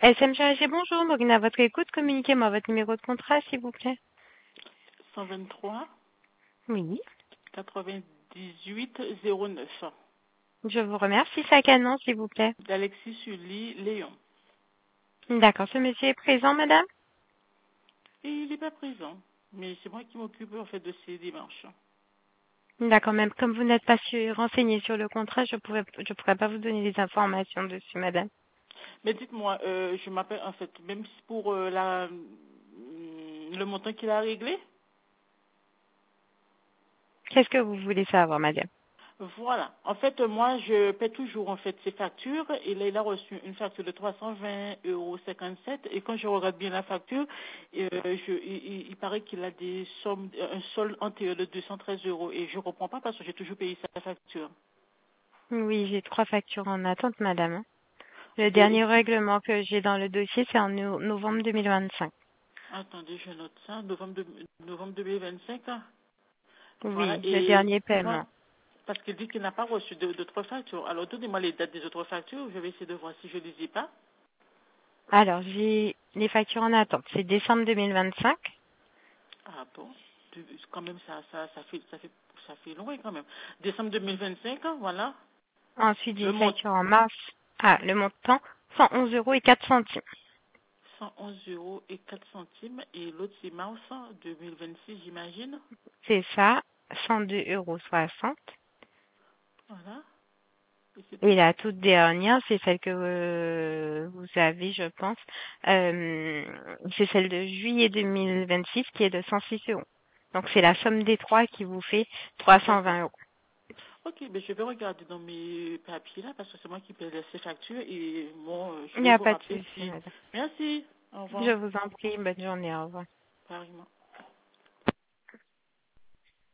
SM Chargé, bonjour. Morgane à votre écoute. Communiquez-moi votre numéro de contrat, s'il vous plaît. 123 Oui. 98 09 Je vous remercie. C'est à quel nom, s'il vous plaît? d'Alexis Sully Léon. D'accord. Ce monsieur est présent, madame? Et il n'est pas présent, mais c'est moi qui m'occupe en fait de ces démarches. D'accord. Même comme vous n'êtes pas renseigné sur le contrat, je pourrais pas vous donner des informations dessus, madame. Mais dites-moi, je m'appelle en fait, même si pour le montant qu'il a réglé. Qu'est-ce que vous voulez savoir, madame? Voilà. En fait, moi, je paie toujours en fait ses factures. Et là, il a reçu une facture de 320,57 € Et quand je regarde bien la facture, il paraît qu'il a des sommes, un solde antérieur de 213 € Et je ne comprends pas parce que j'ai toujours payé sa facture. Oui, j'ai 3 factures en attente, madame. Le Et, dernier règlement que j'ai dans le dossier, c'est en novembre 2025. attendez, je note ça. Novembre 2025. Hein. Voilà. Oui, le Et dernier dites-moi, paiement. parce qu'il dit qu'il n'a pas reçu d'autres factures. Alors, donnez-moi les dates des autres factures. Je vais essayer de voir si je ne les ai pas. Alors, j'ai les factures en attente. C'est décembre 2025. Ah bon? Quand même, ça fait loin quand même. Décembre 2025, hein, voilà. Ensuite, j'ai Le une montant, facture en mars. Ah, le montant, 111 euros et 4 centimes. 111,04 € et l'autre c'est mars 2026, j'imagine. C'est ça, 102,60 euros. Voilà. Et c'est Et tout. la toute dernière, c'est celle que vous avez, je pense. C'est celle de juillet 2026 qui est de 106 euros. Donc, c'est la somme des trois qui vous fait D'accord. 320 euros. Ok, mais je vais regarder dans mes papiers là parce que c'est moi qui paie ces factures et bon, je Il n'y vais a vous pas de rappeler souci, si. madame. Merci. Au Je revoir. vous en prie, bonne journée, au revoir. Pareillement.